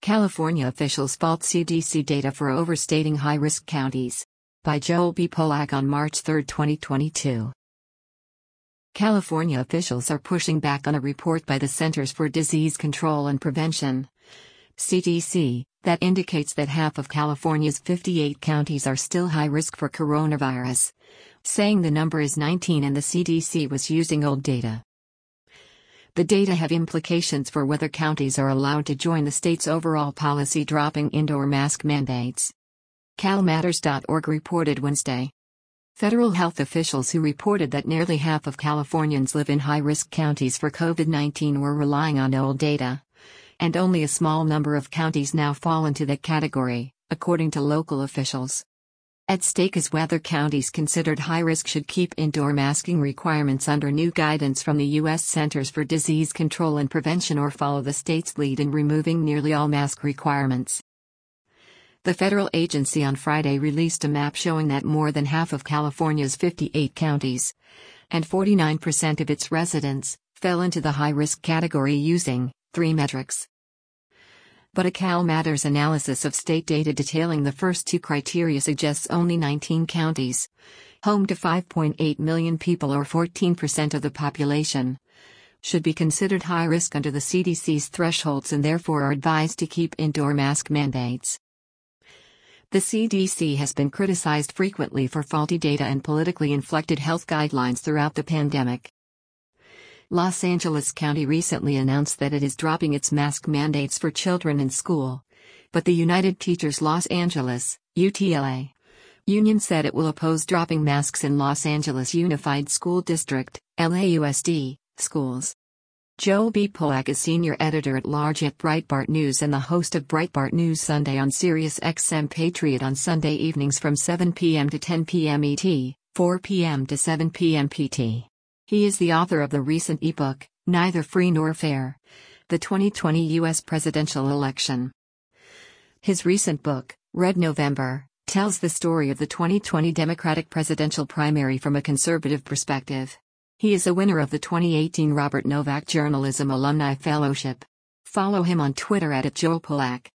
California officials fault CDC data for overstating high-risk counties. By Joel B. Polak on March 3, 2022. California officials are pushing back on a report by the Centers for Disease Control and Prevention, CDC, that indicates that half of California's 58 counties are still high risk for coronavirus, saying the number is 19 and the CDC was using old data. The data have implications for whether counties are allowed to join the state's overall policy dropping indoor mask mandates. CalMatters.org reported Wednesday. Federal health officials who reported that nearly half of Californians live in high-risk counties for COVID-19 were relying on old data. And only a small number of counties now fall into that category, according to local officials. At stake is whether counties considered high risk should keep indoor masking requirements under new guidance from the U.S. Centers for Disease Control and Prevention or follow the state's lead in removing nearly all mask requirements. The federal agency on Friday released a map showing that more than half of California's 58 counties, and 49% of its residents, fell into the high-risk category using 3 metrics. But a CalMatters analysis of state data detailing the first 2 criteria suggests only 19 counties, home to 5.8 million people or 14% of the population, should be considered high risk under the CDC's thresholds and therefore are advised to keep indoor mask mandates. The CDC has been criticized frequently for faulty data and politically inflected health guidelines throughout the pandemic. Los Angeles County recently announced that it is dropping its mask mandates for children in school, but the United Teachers Los Angeles, UTLA, union said it will oppose dropping masks in Los Angeles Unified School District, LAUSD, schools. Joel B. Polak is senior editor-at-large at Breitbart News and the host of Breitbart News Sunday on Sirius XM Patriot on Sunday evenings from 7 p.m. to 10 p.m. ET, 4 p.m. to 7 p.m. PT. He is the author of the recent ebook, Neither Free Nor Fair: The 2020 U.S. Presidential Election. His recent book, Red November, tells the story of the 2020 Democratic presidential primary from a conservative perspective. He is a winner of the 2018 Robert Novak Journalism Alumni Fellowship. Follow him on Twitter @JoelPolak.